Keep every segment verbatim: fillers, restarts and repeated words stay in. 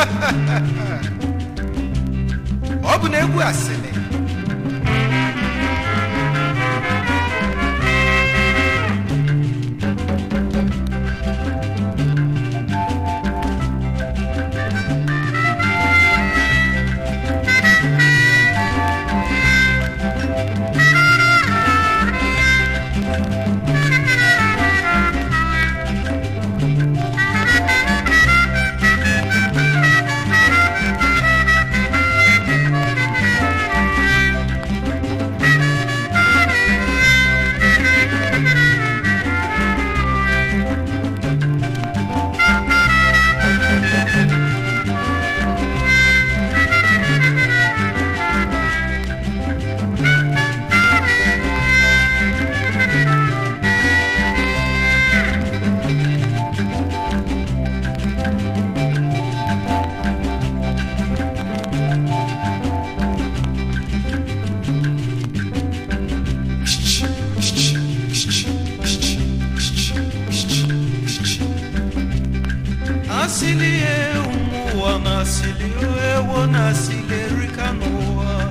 ọ bụ na egwu asịrị Asilie umuwa na asili ewo na asili rikanoa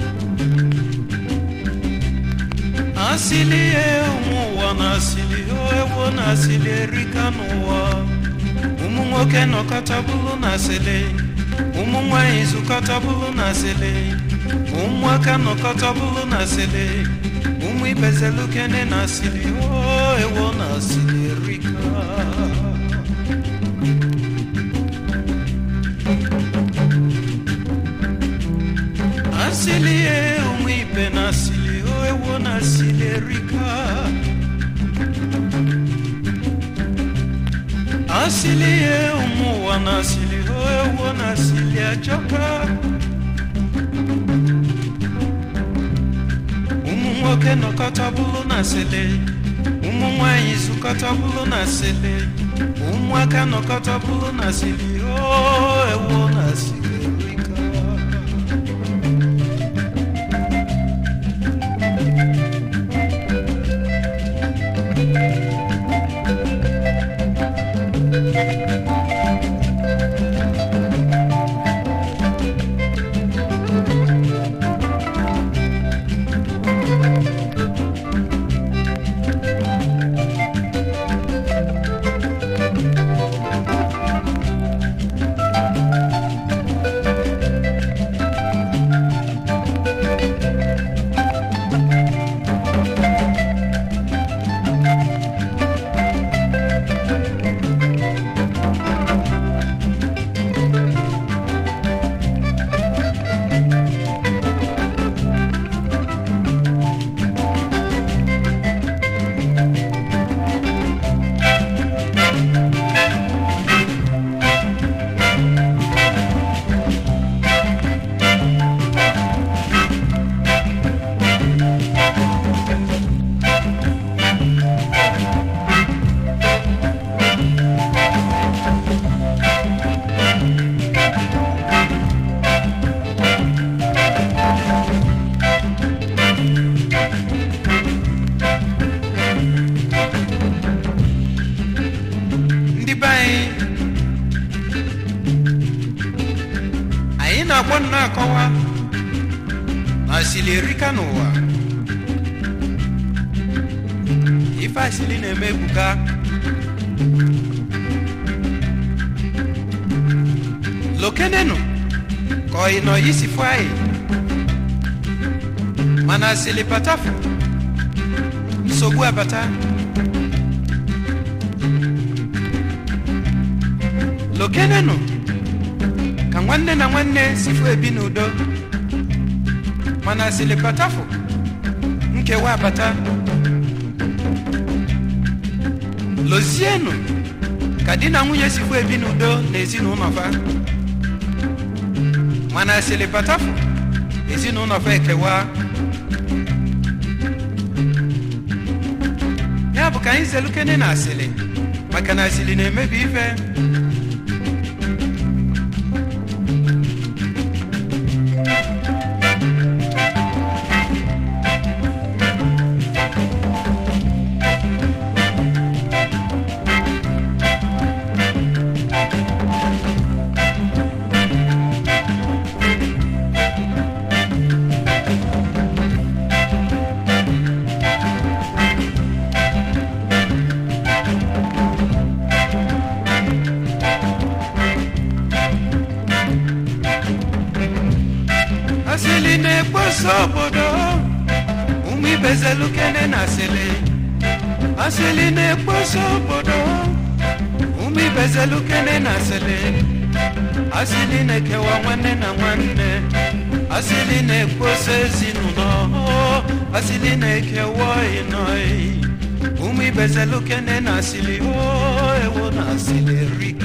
Asilie umuwa na asili ewo na asili rikanoa Umu nwoke no katabulu na asili Umu nwanyi katabulu na asili Umu aka no katabulu na asili Umu ibezelu kene na asili ewo na asili rikanoa Asilie umwipe na asili ewo na asili rika Asilie umuwa na asili ewo na asili ajoka Umu nwoke no katabulu na asili Umu nwanyi katabulu na asili Umu aka no katabulu na asili ewo na asili Aina bwana kowa asili rikanoa Ifa asili nemebuka Lokenenu ko ino yisifai Mana asili patafu Sogu abata Lokenenu Kangwane na mwane sifu ebi n'udo Mana asili patafu Nke wa bata Lozienu Kadina nwunye sifu ebi n'udo n'ezi n'ụnọfa Mana asili patafu Ezi n'ụnọfa ekewa Ya bụ ka anyị zelukene na asili Maka na asili na-emebi ife na-ekposa obodo ụmụ ibezalukene na asịlị asịlị na-ekposa obodo ụmụ ibezalukene na asịlị asịlị na-ekewa nwanne na nwanne asịlị na-ekposa ezinụlọ asịlị na-ekewa ịnọị ụmụ ibezalukene na asịlị o ewo na asịlị erika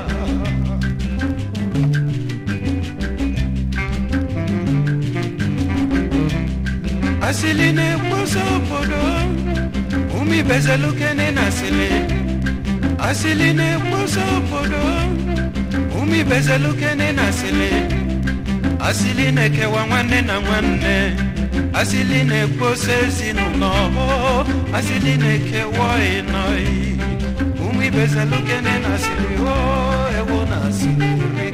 asili na-ekposa obodo ụmụ ibezalukene na asili asili na-ekposa obodo ụmụ ibezalukene na asili asili na-ekewa nwanne na nwanne asili na-ekposa ezinụlọ asili na-ekewa ịnọị ụmụ ibezalukene na asili o ewo na asili